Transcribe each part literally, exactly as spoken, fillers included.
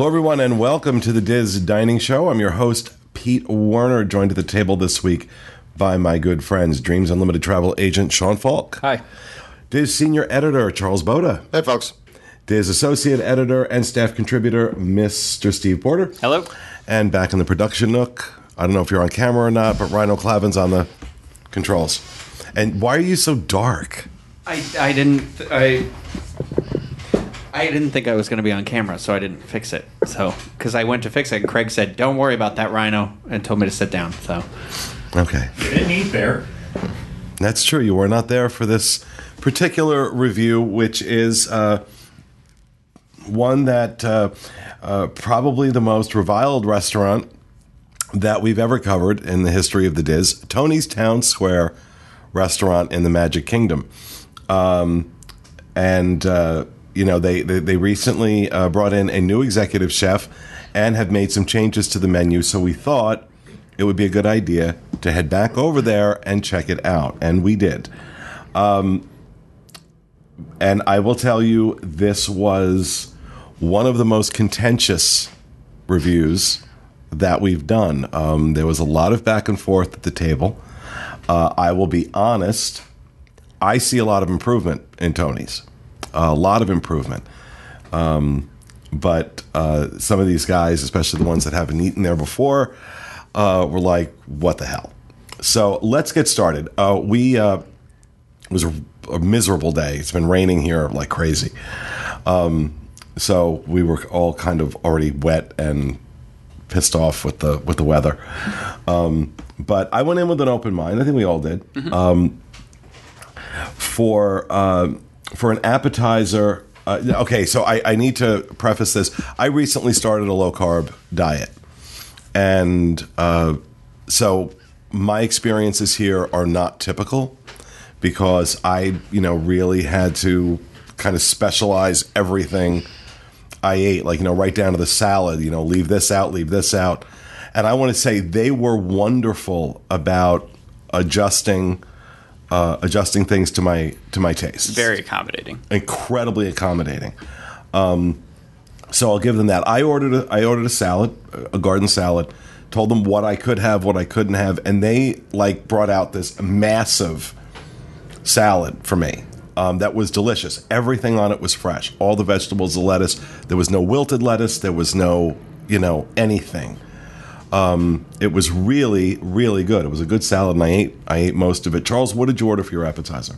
Hello, everyone, and welcome to the Diz Dining Show. I'm your host, Pete Werner, joined at the table this week by my good friends, Dreams Unlimited travel agent Sean Falk. Hi. Diz senior editor Charles Boda. Hey, folks. Diz associate editor and staff contributor Mister Steve Porter. Hello. And back in the production nook, I don't know if you're on camera or not, but Rhino Clavin's on the controls. And why are you so dark? I, I didn't I I didn't think I was going to be on camera, so I didn't fix it. So because I went to fix it, and Craig said, "Don't worry about that, Rhino," and told me to sit down. So okay, you didn't eat there. That's true. You were not there for this particular review, which is uh, one that uh, uh, probably the most reviled restaurant that we've ever covered in the history of the Diz, Tony's Town Square restaurant in the Magic Kingdom. Um, and, uh, you know, they, they, they recently uh, brought in a new executive chef and have made some changes to the menu. So we thought it would be a good idea to head back over there and check it out. And we did. Um, and I will tell you, this was one of the most contentious reviews that we've done. Um, there was a lot of back and forth at the table. Uh, I will be honest, I see a lot of improvement in Tony's. A lot of improvement. Um, but uh, some of these guys, especially the ones that haven't eaten there before, uh, were like, what the hell? So let's get started. Uh, we uh, it was a, a miserable day. It's been raining here like crazy. Um, so we were all kind of already wet and pissed off with the with the weather. Um, but I went in with an open mind. I think we all did. Mm-hmm. Um, for uh, for an appetizer. Uh, okay, so I, I need to preface this. I recently started a low carb diet, and uh, so my experiences here are not typical because I, you know, really had to kind of specialize everything I ate, like, you know, right down to the salad, you know, leave this out, leave this out. And I want to say they were wonderful about adjusting uh, adjusting things to my to my tastes. very accommodating. Incredibly accommodating. Um, so I'll give them that. I ordered a, I ordered a salad, a garden salad, told them what I could have, what I couldn't have, and they like brought out this massive salad for me. Um, that was delicious. Everything on it was fresh. All the vegetables, the lettuce. There was no wilted lettuce. There was no, you know, anything. Um, it was really, really good. It was a good salad, and I ate I ate most of it. Charles, what did you order for your appetizer?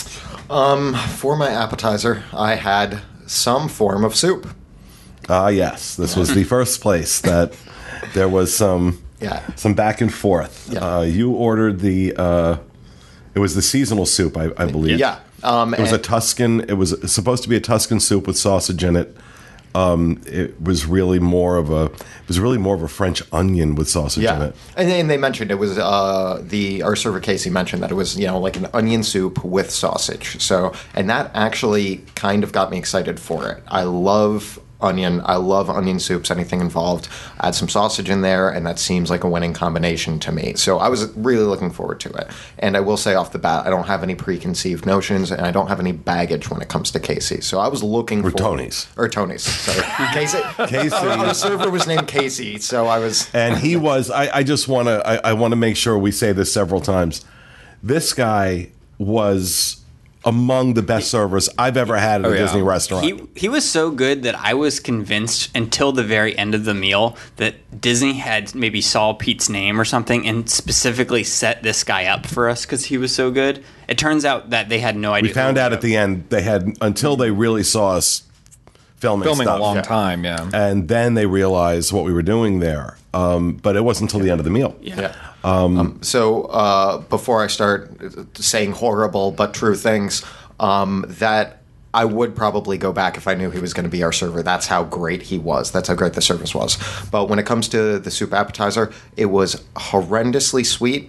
Um, for my appetizer, I had some form of soup. Ah, yes. This was the first place that there was some yeah. some back and forth. Yeah. Uh, you ordered the, uh, it was the seasonal soup, I, I believe. Yeah. Um, it was a Tuscan, it was supposed to be a Tuscan soup with sausage in it. Um, it was really more of a, it was really more of a French onion with sausage yeah. in it. And then they mentioned it was, uh, the, our server Casey mentioned that it was, you know, like an onion soup with sausage. So, and that actually kind of got me excited for it. I love onion. I love onion soups, anything involved. Add some sausage in there, and that seems like a winning combination to me. So I was really looking forward to it. And I will say off the bat, I don't have any preconceived notions, and I don't have any baggage when it comes to Casey. So I was looking or for... Tony's. Or Tony's, sorry. Casey. Casey. Our, our server was named Casey, so I was... And he was, I, I just want to, I, I want to make sure we say this several times. This guy was among the best servers I've ever had at oh, a yeah. Disney restaurant. He he was so good that I was convinced until the very end of the meal that Disney had maybe saw Pete's name or something and specifically set this guy up for us because he was so good. It turns out that they had no idea. We found out at the end they had, until they really saw us filming, Filming stuff. a long Yeah. time, yeah. And then they realized what we were doing there. Um, but it wasn't until the end of the meal. Yeah. Yeah. Um, so uh, before I start saying horrible but true things, um, that I would probably go back if I knew he was going to be our server. That's how great he was. That's how great the service was. But when it comes to the soup appetizer, it was horrendously sweet.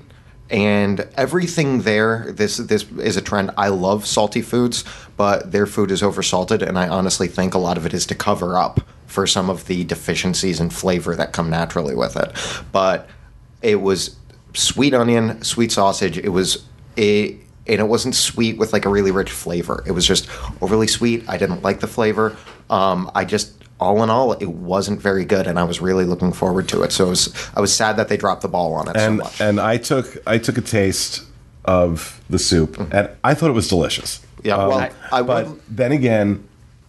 And everything there, this this is a trend. I love salty foods, but their food is oversalted, and I honestly think a lot of it is to cover up for some of the deficiencies in flavor that come naturally with it. But it was sweet onion, sweet sausage. It was a, and it wasn't sweet with like a really rich flavor. It was just overly sweet. I didn't like the flavor. Um, I just all in all, it wasn't very good, and I was really looking forward to it. So it was, I was sad that they dropped the ball on it and so much. and I took I took a taste of the soup, and I thought it was delicious. Yeah, well, Um, I but would- then again,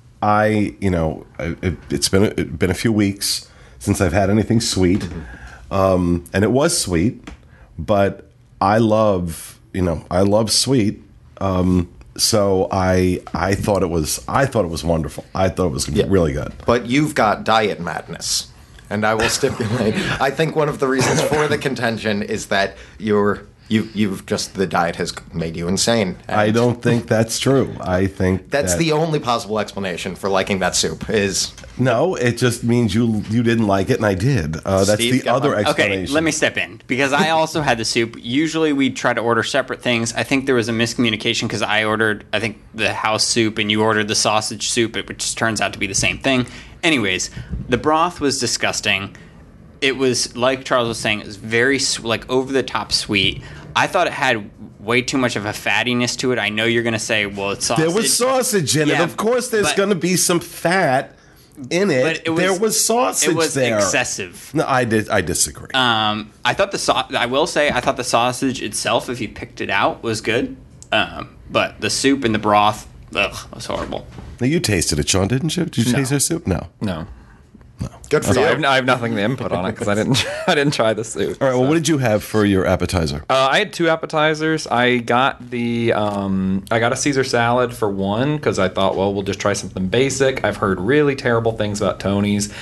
I you know I- it, it's been it's been a few weeks since I've had anything sweet, Mm-hmm. um, and it was sweet, but I love you know I love sweet. Um, so I I thought it was I thought it was wonderful. I thought it was Yeah. really good. But you've got diet madness. And I will stipulate, I think one of the reasons for the contention is that you're, you, you've just, the diet has made you insane. And I don't think that's true. I think That's that, the only possible explanation for liking that soup is, no. It just means you you didn't like it, and I did. Uh, that's Steve, the go other on. explanation. Okay, let me step in because I also had the soup. Usually we try to order separate things. I think there was a miscommunication because I ordered, I think, the house soup and you ordered the sausage soup, which turns out to be the same thing. Anyways, the broth was disgusting. It was, like Charles was saying, it was very, like, over-the-top sweet. I thought it had way too much of a fattiness to it. I know you're going to say, well, it's sausage. There was sausage in it. Yeah, Of course, there's but- going to be some fat in it. But it was, there was sausage It was there. excessive. No, I did. I disagree. Um, I thought the sau- I will say I thought the sausage itself, if you picked it out, was good. Um, but the soup and the broth, ugh, was horrible. now, you tasted it, Sean, didn't you? Did you No. taste their soup? No. No. good for So you. I have, I have nothing to input on it because I didn't I didn't try the soup. All right. Well, what did you have for your appetizer? Uh, I had two appetizers. I got the um, I got a Caesar salad for one because I thought, well, we'll just try something basic. I've heard really terrible things about Tony's,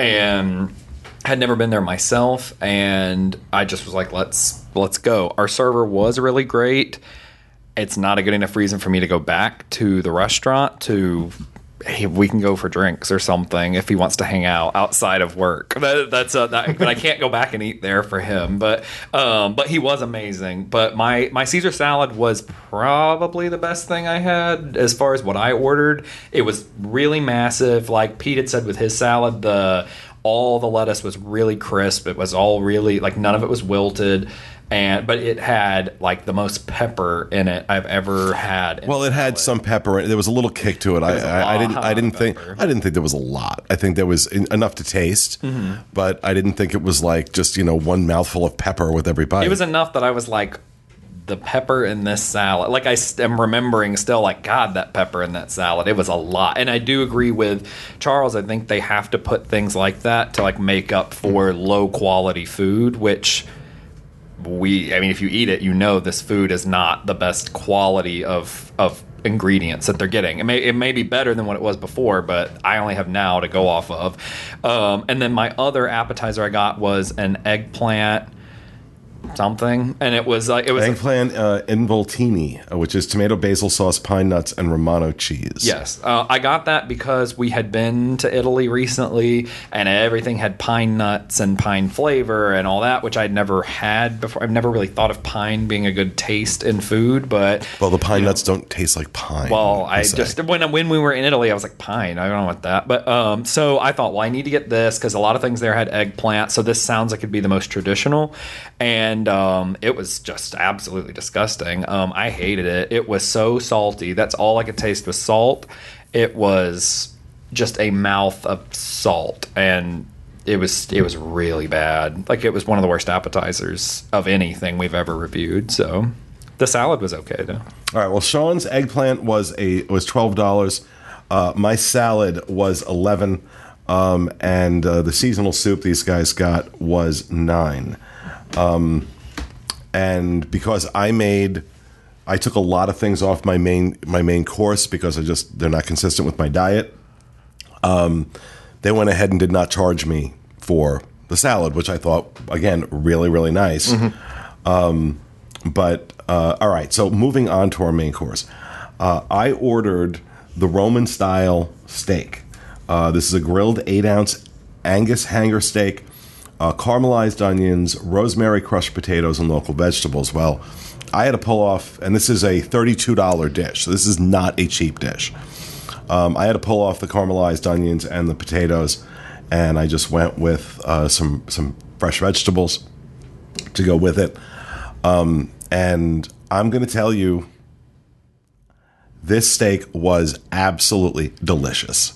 and had never been there myself. And I just was like, let's let's go. Our server was really great. It's not a good enough reason for me to go back to the restaurant to. Hey, we can go for drinks or something if he wants to hang out outside of work. That, that's uh, that, but I can't go back and eat there for him. But um, but he was amazing. But my my Caesar salad was probably the best thing I had as far as what I ordered. It was really massive. Like Pete had said with his salad, the all the lettuce was really crisp. It was all really like none of it was wilted. And but it had like the most pepper in it I've ever had. in Well, it had salad. some pepper. in it. There was a little kick to it. I, was a I, I didn't. I lot didn't of think. pepper. I didn't think there was a lot. I think there was en- enough to taste, Mm-hmm. but I didn't think it was like just you know one mouthful of pepper with every bite. It was enough that I was like, the pepper in this salad. Like I st- am remembering still, like God, that pepper in that salad. It was a lot, and I do agree with Charles. I think they have to put things like that to like make up for low quality food, which. We, I mean, if you eat it, you know this food is not the best quality of of ingredients that they're getting. It may it may be better than what it was before, but I only have now to go off of. Um, and then my other appetizer I got was an eggplant something, and it was like it was eggplant uh, involtini, uh, which is tomato, basil sauce, pine nuts, and Romano cheese. Yes, uh, I got that because we had been to Italy recently, and everything had pine nuts and pine flavor and all that, which I'd never had before. I've never really thought of pine being a good taste in food, but Well, the pine nuts don't taste like pine. well, per I se. just when when we were in Italy, I was like pine. I don't know what that, but um, so I thought, well, I need to get this because a lot of things there had eggplant. So this sounds like it'd be the most traditional, and um, it was just absolutely disgusting. Um, I hated it. It was so salty. That's all I could taste was salt. It was just a mouth of salt, and it was it was really bad. Like it was one of the worst appetizers of anything we've ever reviewed. So the salad was okay though. All right. Well, Sean's eggplant was a was twelve dollars. Uh, my salad was eleven, um, and uh, the seasonal soup these guys got was nine. Um, and because I made, I took a lot of things off my main my main course because I just they're not consistent with my diet. Um, they went ahead and did not charge me for the salad, which I thought again really really nice. Um, but uh, all right, so moving on to our main course, uh, I ordered the Roman style steak. Uh, this is a grilled eight ounce Angus hanger steak, uh, caramelized onions, rosemary crushed potatoes, and local vegetables. Well, I had to pull off, and this is a thirty-two dollars dish, so this is not a cheap dish. Um, I had to pull off the caramelized onions and the potatoes, and I just went with uh, some some fresh vegetables to go with it. Um, and I'm going to tell you, this steak was absolutely delicious.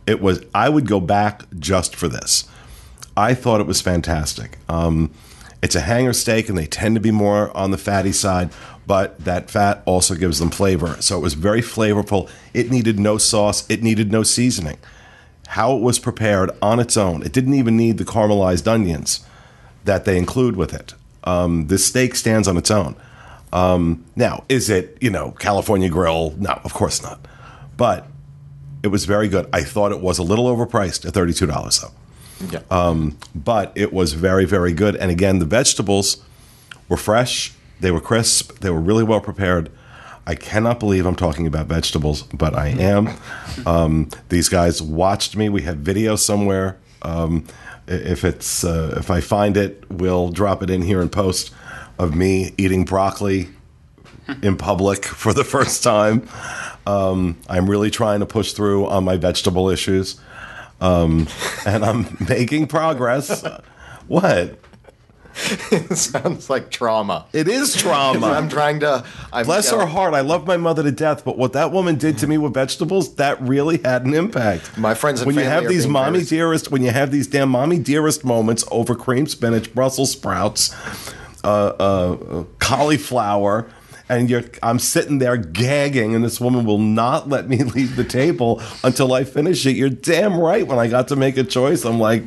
It was. I would go back just for this. I thought it was fantastic. Um, it's a hanger steak, and they tend to be more on the fatty side, but that fat also gives them flavor. So it was very flavorful. It needed no sauce. It needed no seasoning. How it was prepared on its own. It didn't even need the caramelized onions that they include with it. Um, this steak stands on its own. Um, now, is it, you know, California Grill? No, of course not. But it was very good. I thought it was a little overpriced at thirty-two dollars, though. Yeah. Um, but it was very, very good. And again, the vegetables were fresh. They were crisp. They were really well prepared. I cannot believe I'm talking about vegetables, but I am. Um, these guys watched me. We have video somewhere. Um, if it's uh, if I find it, we'll drop it in here in post of me eating broccoli in public for the first time. Um, I'm really trying to push through on my vegetable issues. Um, and I'm making progress. What? It sounds like trauma. It is trauma. I'm trying to. I'm, Bless you know, her heart. I love my mother to death, but what that woman did to me with vegetables, that really had an impact. My friends and when you family have are these being mommy very- dearest, when you have these damn mommy dearest moments over cream spinach, Brussels sprouts, uh, uh, cauliflower. And you're, I'm sitting there gagging, and this woman will not let me leave the table until I finish it. You're damn right. When I got to make a choice, I'm like,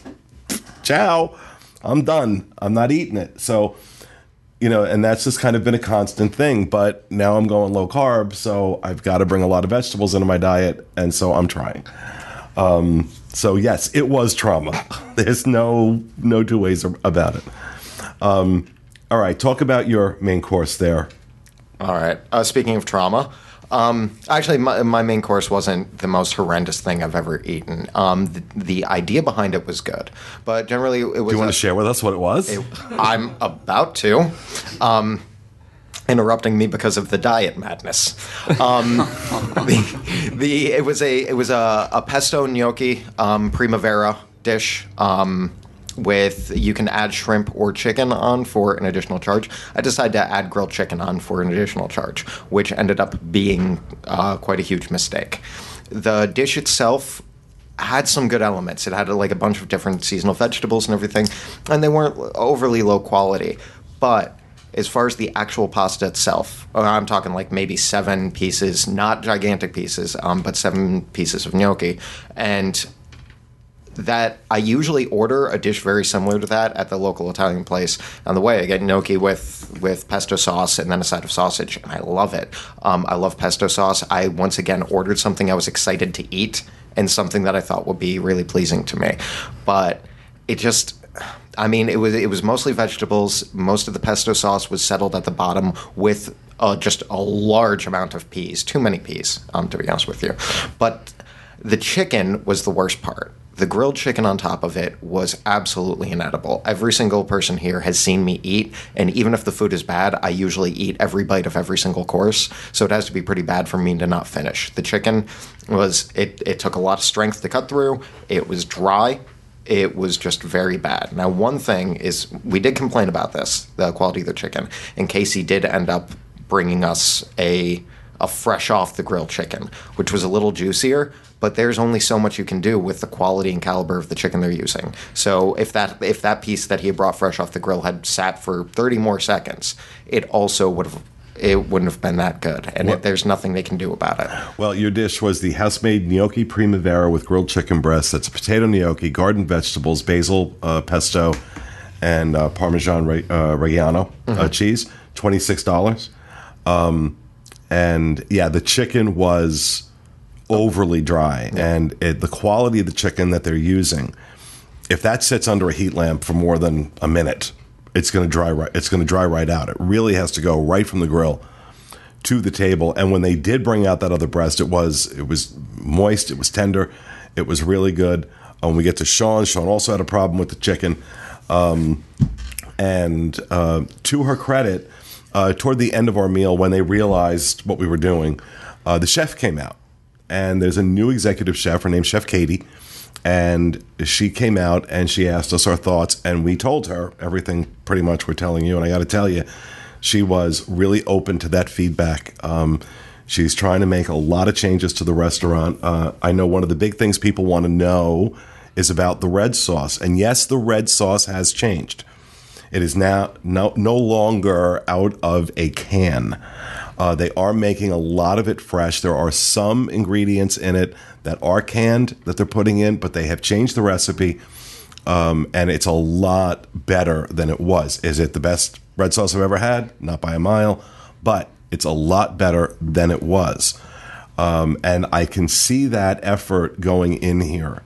ciao, I'm done. I'm not eating it. So, you know, and that's just kind of been a constant thing. But now I'm going low carb, so I've got to bring a lot of vegetables into my diet, and so I'm trying. Um, so, yes, it was trauma. There's no no two ways about it. Um, all right, talk about your main course there. All right. Uh, speaking of trauma, um, actually, my, my main course wasn't the most horrendous thing I've ever eaten. Um, the, the idea behind it was good, but generally, it was. Do you want a- to share with us what it was? it- I'm about to. Um, interrupting me because of the diet madness. Um, the, the it was a it was a, a pesto gnocchi um, primavera dish. Um, with you can add shrimp or chicken on for an additional charge. I decided to add grilled chicken on for an additional charge, which ended up being uh, quite a huge mistake. The dish itself had some good elements. It had like a bunch of different seasonal vegetables and everything, and they weren't overly low quality. But as far as the actual pasta itself, I'm talking like maybe seven pieces, not gigantic pieces, um, but seven pieces of gnocchi, and that I usually order a dish very similar to that at the local Italian place. On the way, I get gnocchi with, with pesto sauce and then a side of sausage, and I love it. Um, I love pesto sauce. I once again ordered something I was excited to eat and something that I thought would be really pleasing to me. But it just... I mean, it was it was mostly vegetables. Most of the pesto sauce was settled at the bottom with uh, just a large amount of peas. Too many peas, um, to be honest with you. But the chicken was the worst part. The grilled chicken on top of it was absolutely inedible. Every single person here has seen me eat, and even if the food is bad, I usually eat every bite of every single course, so it has to be pretty bad for me to not finish. The chicken was, it, it took a lot of strength to cut through. It was dry. It was just very bad. Now, one thing is, we did complain about this, the quality of the chicken, and Casey did end up bringing us a a fresh off the grill chicken, which was a little juicier, but there's only so much you can do with the quality and caliber of the chicken they're using. So if that if that piece that he had brought fresh off the grill had sat for thirty more seconds, it also would have it wouldn't have been that good, and it, there's nothing they can do about it. Well, your dish was the house-made gnocchi primavera with grilled chicken breasts. That's potato gnocchi, garden vegetables, basil, uh, pesto, and uh, Parmesan re- uh, Reggiano mm-hmm. uh, cheese. twenty-six dollars. Um, and yeah, the chicken was overly dry, yeah. and it, the quality of the chicken that they're using, if that sits under a heat lamp for more than a minute, it's going to dry right. It's going to dry right out. It really has to go right from the grill to the table. And when they did bring out that other breast, it was it was moist. It was tender. It was really good. When we get to Sean, Sean also had a problem with the chicken. Um, and uh, to her credit, uh, toward the end of our meal, when they realized what we were doing, uh, the chef came out. And there's a new executive chef. Her name's Chef Katie. And she came out and she asked us our thoughts. And we told her everything pretty much we're telling you. And I got to tell you, she was really open to that feedback. Um, She's trying to make a lot of changes to the restaurant. Uh, I know one of the big things people want to know is about the red sauce. And yes, the red sauce has changed. It is now no, no longer out of a can. Uh, they are making a lot of it fresh. There are some ingredients in it that are canned that they're putting in, but they have changed the recipe, um, and it's a lot better than it was. Is it the best red sauce I've ever had? Not by a mile, but it's a lot better than it was. Um, and I can see that effort going in here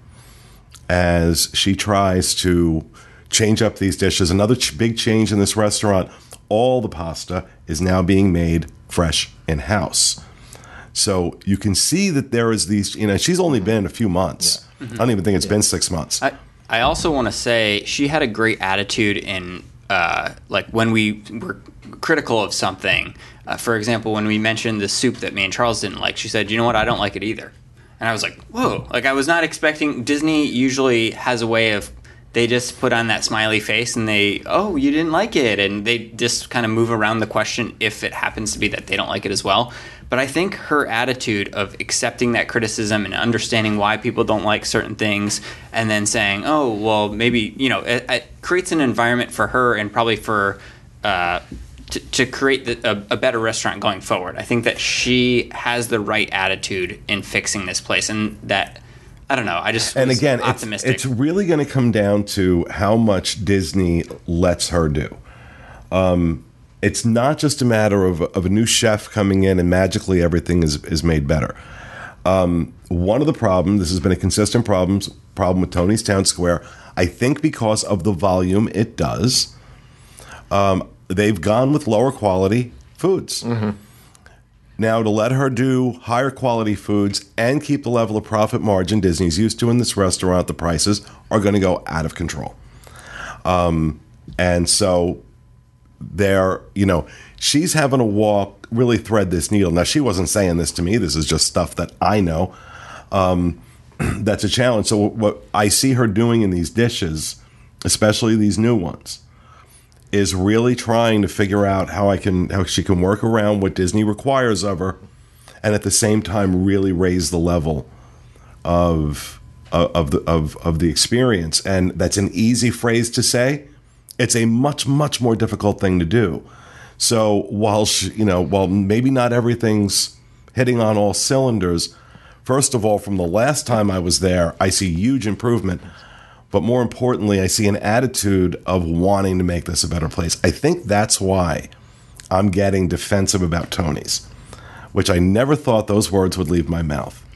as she tries to change up these dishes. Another ch- big change in this restaurant, all the pasta is now being made fresh in-house. So you can see that there is these, you know, she's only been a few months. Yeah. Mm-hmm. I don't even think it's yeah. been six months. I, I also want to say she had a great attitude in, uh, like, when we were critical of something. Uh, for example, when we mentioned the soup that me and Charles didn't like, she said, you know what, I don't like it either. And I was like, whoa. Like, I was not expecting, Disney usually has a way of, they just put on that smiley face and they, oh, you didn't like it. And they just kind of move around the question if it happens to be that they don't like it as well. But I think her attitude of accepting that criticism and understanding why people don't like certain things and then saying, oh, well, maybe, you know, it, it creates an environment for her and probably for, uh, to, to create the, a, a better restaurant going forward. I think that she has the right attitude in fixing this place, and that, I don't know, I just and was again, optimistic. It's, it's really going to come down to how much Disney lets her do. Um, it's not just a matter of, of a new chef coming in and magically everything is, is made better. Um, one of the problems, this has been a consistent problem, problem with Tony's Town Square, I think because of the volume it does, um, they've gone with lower quality foods. Mm-hmm. Now, to let her do higher quality foods and keep the level of profit margin Disney's used to in this restaurant, the prices are going to go out of control. Um, and so they're, you know, she's having to walk, really thread this needle. Now, she wasn't saying this to me. This is just stuff that I know. Um, that's a challenge. So what I see her doing in these dishes, especially these new ones, is really trying to figure out how I can how she can work around what Disney requires of her, and at the same time really raise the level of of the of of the experience. And that's an easy phrase to say. It's a much much more difficult thing to do. So while she, you know while maybe not everything's hitting on all cylinders, first of all, from the last time I was there, I see huge improvement. But more importantly, I see an attitude of wanting to make this a better place. I think that's why I'm getting defensive about Tony's, which I never thought those words would leave my mouth.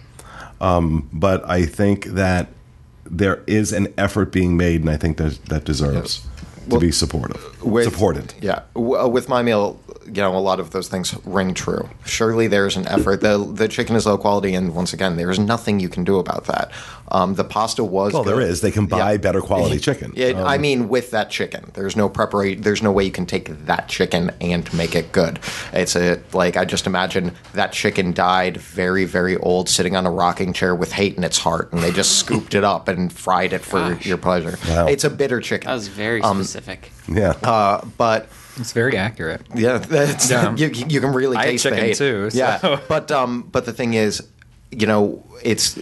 Um, but I think that there is an effort being made, and I think that that deserves yes. well, to be supportive. With, supported. Yeah. With my meal, you know, a lot of those things ring true. Surely there's an effort. The the chicken is low quality, and once again, there's nothing you can do about that. Um, the pasta was well, good. there is. They can buy yeah. better quality chicken. Yeah, um, I mean, with that chicken, there's no preparation. There's no way you can take that chicken and make it good. It's a like I just imagine that chicken died very, very old, sitting on a rocking chair with hate in its heart, and they just scooped it up and fried it for Gosh. your pleasure. Wow. It's a bitter chicken. That was very um, specific. Yeah, uh, but. It's very accurate. Yeah, that's, Yeah. You, you can really I taste ate the chicken hate. too, so. Yeah, but um, but the thing is, you know, it's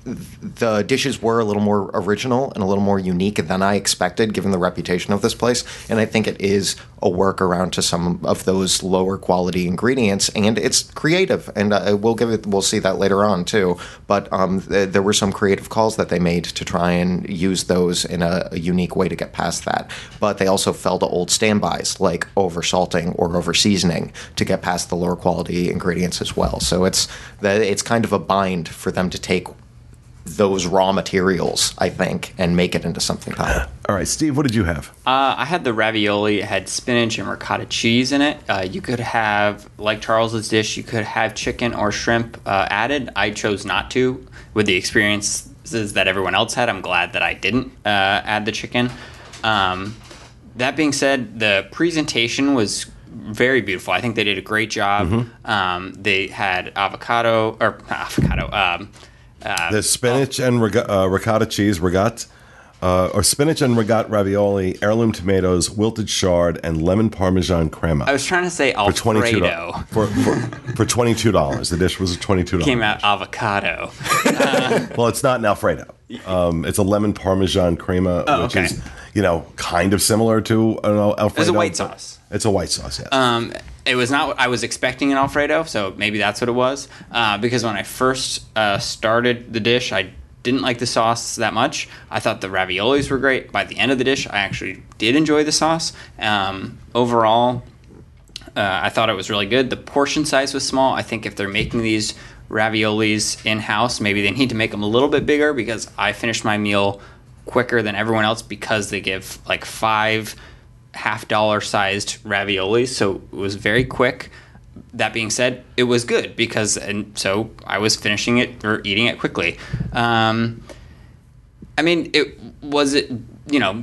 the dishes were a little more original and a little more unique than I expected, given the reputation of this place. And I think it is a workaround to some of those lower quality ingredients, and it's creative. And uh, we'll give it. We'll see that later on too. But um, th- there were some creative calls that they made to try and use those in a, a unique way to get past that. But they also fell to old standbys like over salting or over seasoning to get past the lower quality ingredients as well. So it's that it's kind of a bind for them to take those raw materials, I think, and make it into something palatable. All right, Steve, what did you have? Uh, I had the ravioli. It had spinach and ricotta cheese in it. Uh, you could have, like Charles's dish, you could have chicken or shrimp uh, added. I chose not to. With the experiences that everyone else had, I'm glad that I didn't uh, add the chicken. Um, that being said, the presentation was very beautiful. I think they did a great job. Mm-hmm. Um, they had avocado, or not avocado, um, Uh, the spinach oh. and riga- uh, ricotta cheese, rigat, Uh, or spinach and regat ravioli, heirloom tomatoes, wilted chard, and lemon parmesan crema. I was trying to say for twenty-two Alfredo. dollars. For, for, for twenty-two dollars. The dish was twenty-two dollars. Came out avocado. Well, it's not an Alfredo. Um, it's a lemon parmesan crema, Oh, which okay. is, you know, kind of similar to an Alfredo. It's a white but sauce. It's a white sauce, yes. Um, it was not what I was expecting an Alfredo, so maybe that's what it was. Uh, because when I first uh, started the dish, I didn't like the sauce that much. I thought the raviolis were great. By the end of the dish, I actually did enjoy the sauce. Um, overall, uh, I thought it was really good. The portion size was small. I think if they're making these raviolis in-house, maybe they need to make them a little bit bigger, because I finished my meal quicker than everyone else because they give like five half dollar sized raviolis, so it was very quick. That being said, it was good because, and so I was finishing it or eating it quickly. Um, I mean, it was it, you know,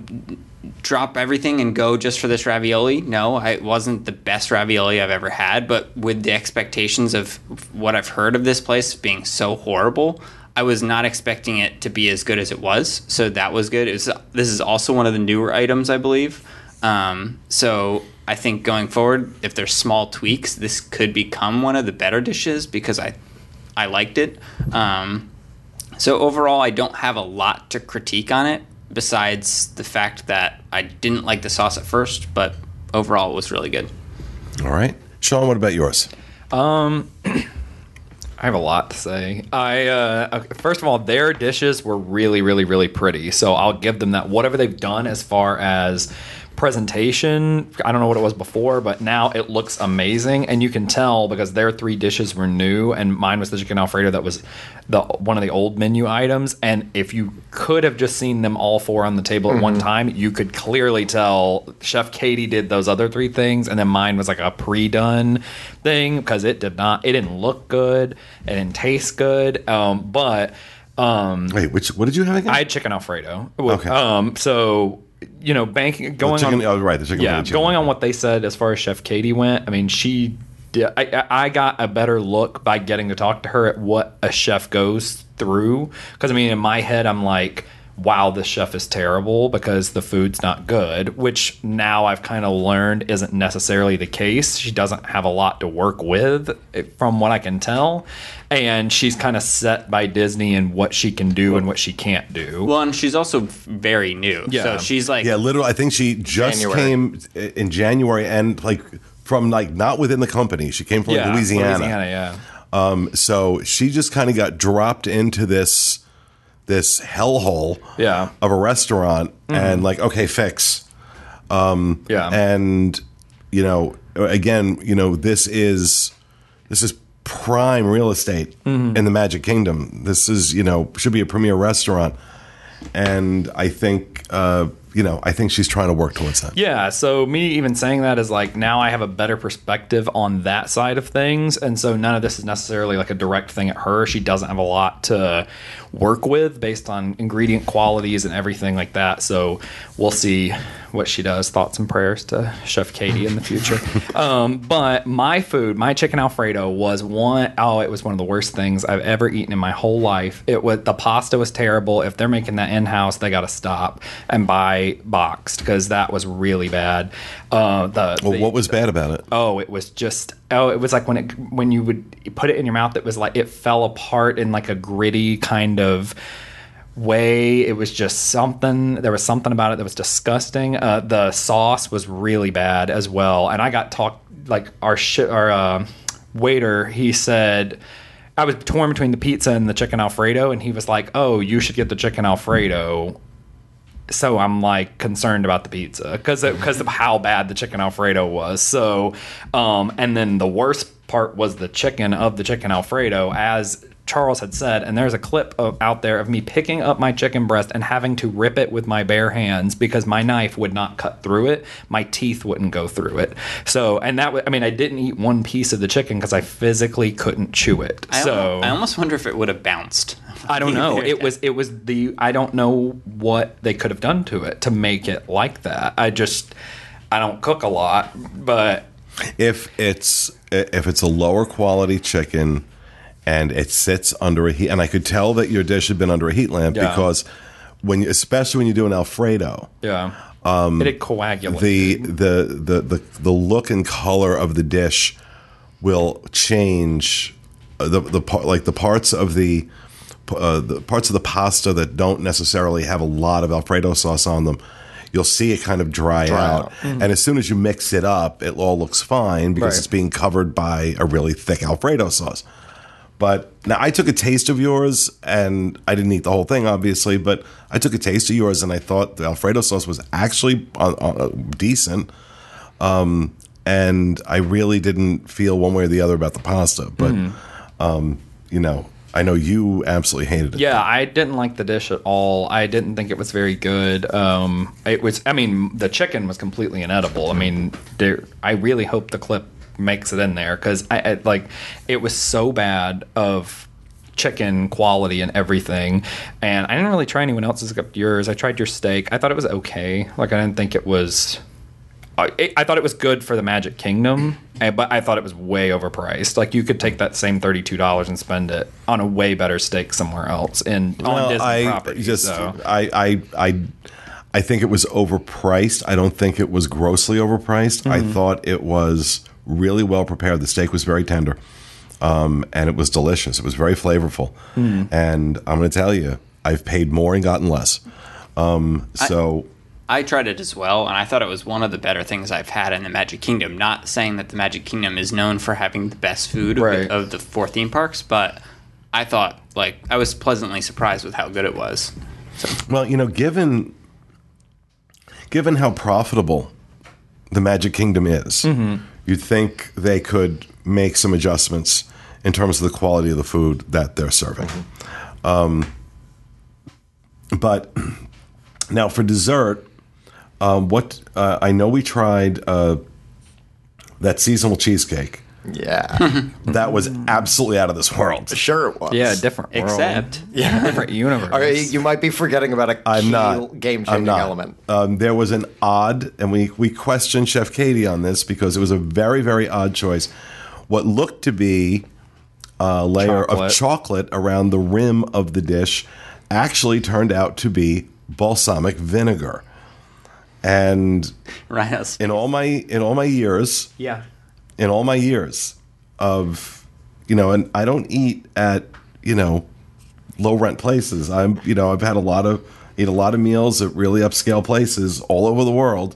drop everything and go just for this ravioli? No, I, it wasn't the best ravioli I've ever had, but with the expectations of what I've heard of this place being so horrible, I was not expecting it to be as good as it was. So that was good. It was, this is also one of the newer items, I believe. Um, so I think going forward, if there's small tweaks, this could become one of the better dishes because I, I liked it. Um, so overall, I don't have a lot to critique on it besides the fact that I didn't like the sauce at first, but overall it was really good. All right. Sean, what about yours? Um, I have a lot to say. I uh, first of all, their dishes were really, really, really pretty. So I'll give them that. Whatever they've done as far as presentation, I don't know what it was before, but now it looks amazing, and you can tell because their three dishes were new, and mine was the chicken Alfredo that was the one of the old menu items. And if you could have just seen them all four on the table at mm-hmm. one time, you could clearly tell Chef Katie did those other three things, and then mine was like a pre-done thing because it did not, it didn't look good, it didn't taste good, um, but um, wait, which what did you have again? I had chicken Alfredo. Okay. Um, so. You know, banking going chicken, on. Oh, right, the chicken. Yeah, chicken. going on what they said as far as Chef Katie went. I mean, she. Did, I, I got a better look by getting to talk to her at what a chef goes through. Because I mean, in my head, I'm like, wow, this chef is terrible because the food's not good. Which now I've kind of learned isn't necessarily the case. She doesn't have a lot to work with, from what I can tell. And she's kind of set by Disney and what she can do and what she can't do. Well, and she's also very new. Yeah. So she's like... Yeah, literally, I think she just January. came in January and like from like not within the company. She came from like, yeah, Louisiana. Louisiana, yeah. Um, so she just kind of got dropped into this this hellhole Yeah. of a restaurant mm-hmm. and like, okay, fix. Um, yeah. And, you know, again, you know, this is this is prime real estate mm-hmm. in the Magic Kingdom. This is, you know, should be a premier restaurant. And I think, uh, you know, I think she's trying to work towards that. Yeah. So me even saying that is like, now I have a better perspective on that side of things. And so none of this is necessarily like a direct thing at her. She doesn't have a lot to work with based on ingredient qualities and everything like that. So we'll see what she does. Thoughts and prayers to Chef Katie in the future. um, but my food, my chicken Alfredo was one, oh, it was one of the worst things I've ever eaten in my whole life. It was, the pasta was terrible. If they're making that in-house, they got to stop and buy boxed because that was really bad. Uh, the, Well, the, what was bad about it? Oh, it was just, oh, it was like when it, when you would put it in your mouth, it was like, it fell apart in like a gritty kind of way. It was just something, there was something about it that was disgusting. Uh, the sauce was really bad as well. And I got talked, like our, sh- our uh, waiter, he said, I was torn between the pizza and the chicken Alfredo. And he was like, oh, you should get the chicken Alfredo. So I'm like concerned about the pizza because because of how bad the chicken Alfredo was. So, um, and then the worst part was the chicken of the chicken Alfredo, as Charles had said. And there's a clip of, out there of me picking up my chicken breast and having to rip it with my bare hands because my knife would not cut through it. My teeth wouldn't go through it. So, and that w- I mean, I didn't eat one piece of the chicken because I physically couldn't chew it. I so almost, I almost wonder if it would have bounced. I don't know. It was it was the I don't know what they could have done to it to make it like that. I just I don't cook a lot, but If it's if it's a lower quality chicken and it sits under a heat, and I could tell that your dish had been under a heat lamp Yeah. because when you, especially when you do an Alfredo, Yeah. Um, it coagulated. the, the the the the look and color of the dish will change. Uh, The the par- like the parts of the uh, the parts of the pasta that don't necessarily have a lot of Alfredo sauce on them, you'll see it kind of dry, Dry out. out. And as soon as you mix it up, it all looks fine because Right. it's being covered by a really thick Alfredo sauce. But now I took a taste of yours, and I didn't eat the whole thing, obviously. But I took a taste of yours, and I thought the Alfredo sauce was actually uh, uh, decent. Um, and I really didn't feel one way or the other about the pasta. But um, you know, I know you absolutely hated it. Yeah, I didn't like the dish at all. I didn't think it was very good. Um, it was. I mean, the chicken was completely inedible. I mean, there. I really hope the clip makes it in there because I, I like it was so bad of chicken quality and everything, and I didn't really try anyone else's except yours. I tried your steak. I thought it was okay. Like I didn't think it was. I, I thought it was good for the Magic Kingdom, and- but I thought it was way overpriced. Like you could take that same thirty-two dollars and spend it on a way better steak somewhere else in on Well, Disney I property. just so. I, I I I think it was overpriced. I don't think it was grossly overpriced. I thought it was really well prepared. The steak was very tender, um, and it was delicious. It was very flavorful. And I'm going to tell you, I've paid more and gotten less. Um, so. I tried it as well, and I thought it was one of the better things I've had in the Magic Kingdom. Not saying that the Magic Kingdom is known for having the best food Right. of the four theme parks, but I thought, like, I was pleasantly surprised with how good it was. Well, you know, given given how profitable the Magic Kingdom is, you'd think they could make some adjustments in terms of the quality of the food that they're serving. Um, but now for dessert, um, what uh, I know we tried uh, that seasonal cheesecake. Yeah. That was absolutely out of this world. Sure it was. Yeah, different world. Except, Yeah. different universe. All right, you might be forgetting about a I'm key not game-changing I'm not. element. Um, there was an odd, and we we questioned Chef Katie on this because it was a very very odd choice. What looked to be a layer Chocolate. of chocolate around the rim of the dish actually turned out to be balsamic vinegar. And Rhinos. in all my in all my years, Yeah. in all my years of, you know, and I don't eat at, you know, low rent places. I'm, you know, I've had a lot of, eat a lot of meals at really upscale places all over the world.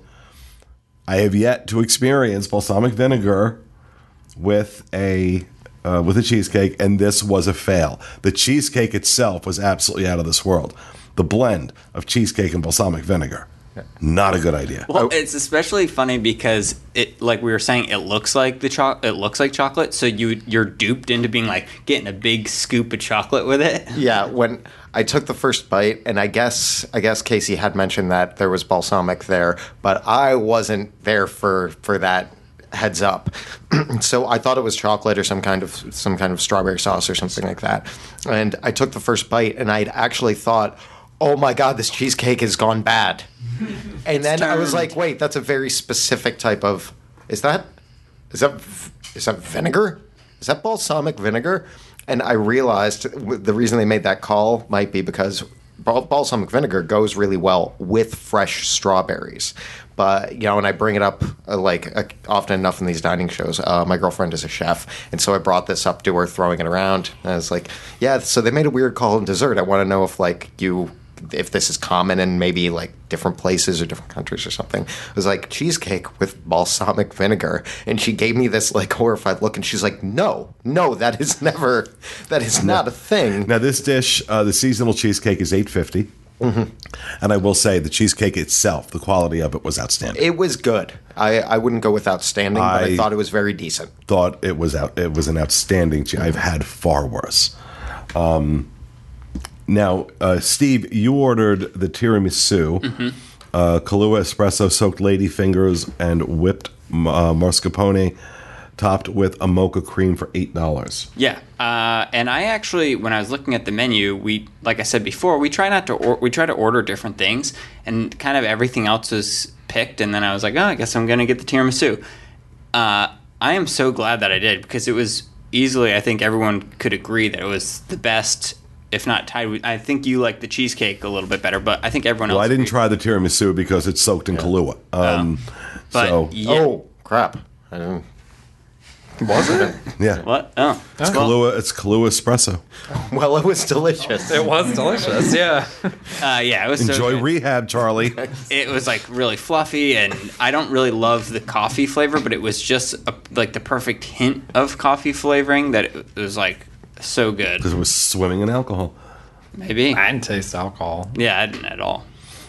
I have yet to experience balsamic vinegar with a, uh, with a cheesecake, and this was a fail. The cheesecake itself was absolutely out of this world. The blend of cheesecake and balsamic vinegar, not a good idea. Well, it's especially funny because it, like we were saying, it looks like the cho- it looks like chocolate. So you you're duped into being like getting a big scoop of chocolate with it. Yeah, when I took the first bite, and I guess I guess Casey had mentioned that there was balsamic there, but I wasn't there for for that heads up. So I thought it was chocolate or some kind of some kind of strawberry sauce or something like that. And I took the first bite, and I'd actually thought, oh my God, this cheesecake has gone bad. And then I was like, wait, that's a very specific type of, is that, is that, is that vinegar? Is that balsamic vinegar? And I realized the reason they made that call might be because bal- balsamic vinegar goes really well with fresh strawberries. But, you know, and I bring it up uh, like uh, often enough in these dining shows. Uh, my girlfriend is a chef, and so I brought this up to her, throwing it around. And I was like, yeah, so they made a weird call in dessert. I want to know if, like, you... if this is common in maybe like different places or different countries or something. It was like cheesecake with balsamic vinegar. And she gave me this like horrified look, and she's like, no, no, that is never, that is not a thing. Now this dish, uh, the seasonal cheesecake is eight fifty. Mm-hmm. And I will say the cheesecake itself, the quality of it was outstanding. It was good. I, I wouldn't go with outstanding, but I I- thought it was very decent. Thought it was out. It was an outstanding. che- I've had far worse. Um, now, uh, Steve, you ordered the tiramisu, Mm-hmm. uh, Kahlua espresso soaked lady fingers, and whipped uh, mascarpone, topped with a mocha cream for eight dollars. Yeah, uh, and I actually, when I was looking at the menu, we, like I said before, we try not to, or- we try to order different things, and kind of everything else was picked. And then I was like, oh, I guess I'm gonna get the tiramisu. Uh, I am so glad that I did, because it was easily, I think everyone could agree that it was the best if not tied. with- I think you like the cheesecake a little bit better, but I think everyone else. Well, I didn't agreed. try the tiramisu because it's soaked in Kahlua. Um, But so yeah. Oh crap! I didn't. Was it? yeah, What? Oh, it's well, Kahlua. It's Kahlua espresso. Well, it was delicious. It was delicious. Yeah. uh, yeah, it was so Enjoy good. rehab, Charlie. It was like really fluffy, and I don't really love the coffee flavor, but it was just a, like the perfect hint of coffee flavoring that it was like so good. Because it was swimming in alcohol. Maybe. I didn't taste alcohol. Yeah, I didn't at all.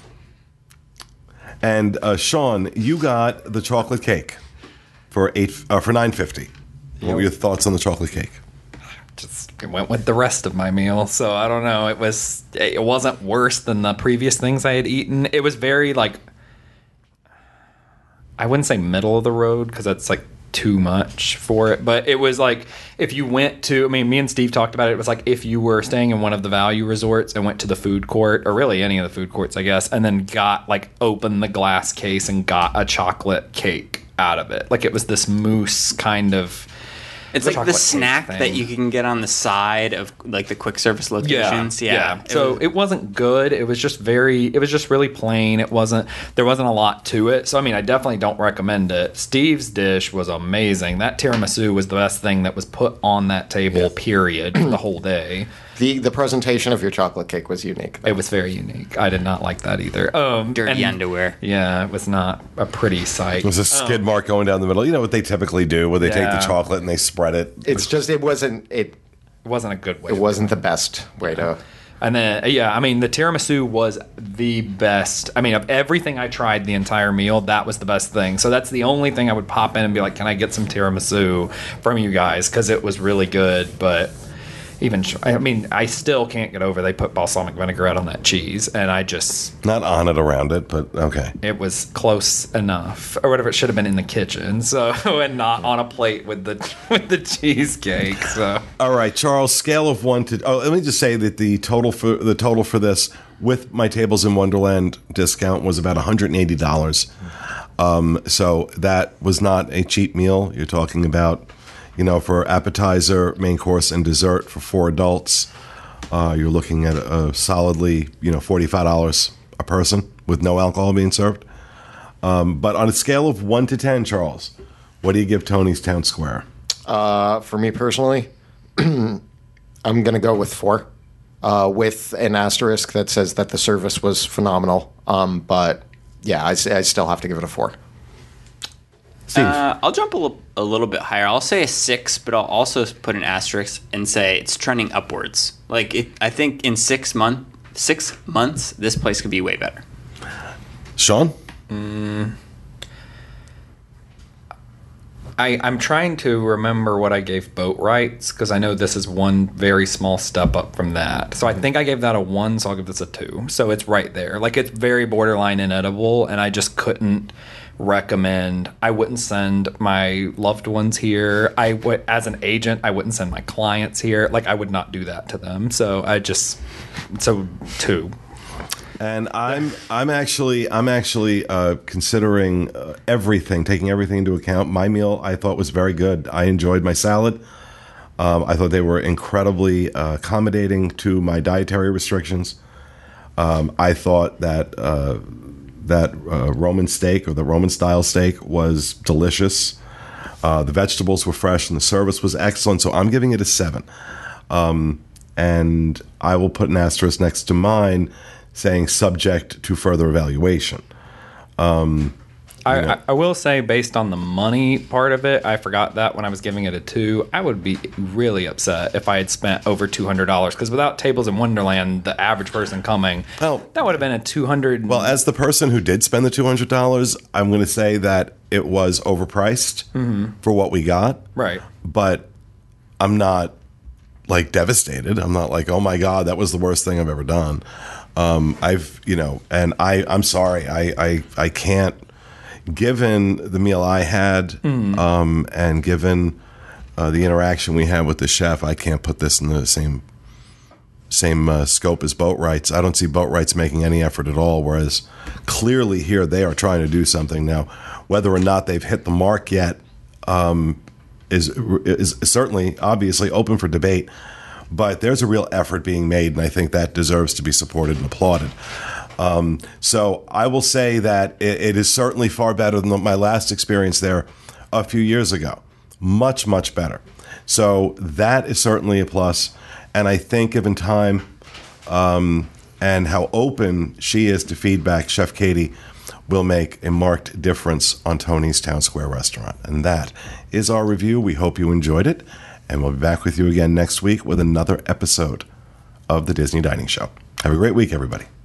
And uh, Sean, you got the chocolate cake for eight uh, for nine fifty. What were your thoughts on the chocolate cake? Just it went with the rest of my meal, so I don't know. It was it wasn't worse than the previous things I had eaten. It was very like I wouldn't say middle of the road because that's like too much for it, but it was like if you went to I mean me and Steve talked about it. It was like if you were staying in one of the value resorts and went to the food court, or really any of the food courts I guess, and then got like opened the glass case and got a chocolate cake out of it. Like it was this mousse kind of It's like the chocolate cake snack thing. that you can get on the side of like the quick service locations. Yeah. yeah. It so was- it wasn't good. It was just very. It was just really plain. It wasn't. There wasn't a lot to it. So I mean, I definitely don't recommend it. Steve's dish was amazing. That tiramisu was the best thing that was put on that table. Period. The whole day. The the presentation of your chocolate cake was unique. though. It was very unique. I did not like that either. Um, dirty and- underwear. Yeah, it was not a pretty sight. It was a skid mark going down the middle. You know what they typically do, where they take Yeah. the chocolate and they spread it. It's just it wasn't it. It wasn't a good way. It to wasn't the best way to. And then, yeah, I mean, the tiramisu was the best. I mean, of everything I tried the entire meal, that was the best thing. So that's the only thing I would pop in and be like, can I get some tiramisu from you guys? Because it was really good. But even, I mean, I still can't get over they put balsamic vinaigrette on that cheese. And I just, Not on it, around it, but okay. it was close enough. Or whatever, it should have been in the kitchen. So, and not on a plate with the with the cheesecake. So. All right, Charles. Scale of one to. Oh, let me just say that the total for the total for this with my Tables in Wonderland discount was about one hundred eighty dollars. Um, so that was not a cheap meal. You're talking about, you know, for appetizer, main course, and dessert for four adults. Uh, you're looking at a, a solidly, you know, forty-five dollars a person with no alcohol being served. Um, but on a scale of one to ten, Charles, what do you give Tony's Town Square? Uh, for me personally, I'm going to go with four, uh, with an asterisk that says that the service was phenomenal. Um, but yeah, I, s- I still have to give it a four. Steve. Uh, I'll jump a, li- a little bit higher. I'll say a six, but I'll also put an asterisk and say it's trending upwards. Like it, I think in six month, six months, this place could be way better. Sean? I, I'm trying to remember what I gave Boat Rights because I know this is one very small step up from that. So I think I gave that a one, so I'll give this a two. So it's right there. Like it's very borderline inedible, and I just couldn't recommend. I wouldn't send my loved ones here. I would, as an agent, I wouldn't send my clients here. Like I would not do that to them. So I just so two. And I'm I'm actually I'm actually uh, considering uh, everything, taking everything into account. My meal I thought was very good. I enjoyed my salad. Um, I thought they were incredibly uh, accommodating to my dietary restrictions. Um, I thought that uh, that uh, Roman steak or the Roman style steak was delicious. Uh, the vegetables were fresh and the service was excellent. So I'm giving it a seven. Um, and I will put an asterisk next to mine, saying subject to further evaluation. Um, I, know. I, I will say, based on the money part of it, I forgot that when I was giving it a two. I would be really upset if I had spent over two hundred dollars because without Tables in Wonderland, the average person coming, Well- that would have been a two hundred. well, as the person who did spend the two hundred dollars, I'm going to say that it was overpriced for what we got. right. But I'm not like devastated. I'm not like, oh my God, that was the worst thing I've ever done. Um, I've, you know, and I, I'm sorry. I, I, I can't, given the meal I had, um, and given uh, the interaction we had with the chef, I can't put this in the same, same uh, scope as Boat Rights. I don't see Boat Rights making any effort at all. Whereas clearly here they are trying to do something. Now, whether or not they've hit the mark yet, um, is is certainly obviously open for debate. but there's a real effort being made, and I think that deserves to be supported and applauded. Um, so I will say that it, it is certainly far better than my last experience there a few years ago. Much, much better. So that is certainly a plus. And I think given time um, and how open she is to feedback, Chef Katie will make a marked difference on Tony's Town Square restaurant. And that is our review. We hope you enjoyed it. And we'll be back with you again next week with another episode of the Disney Dining Show. Have a great week, everybody.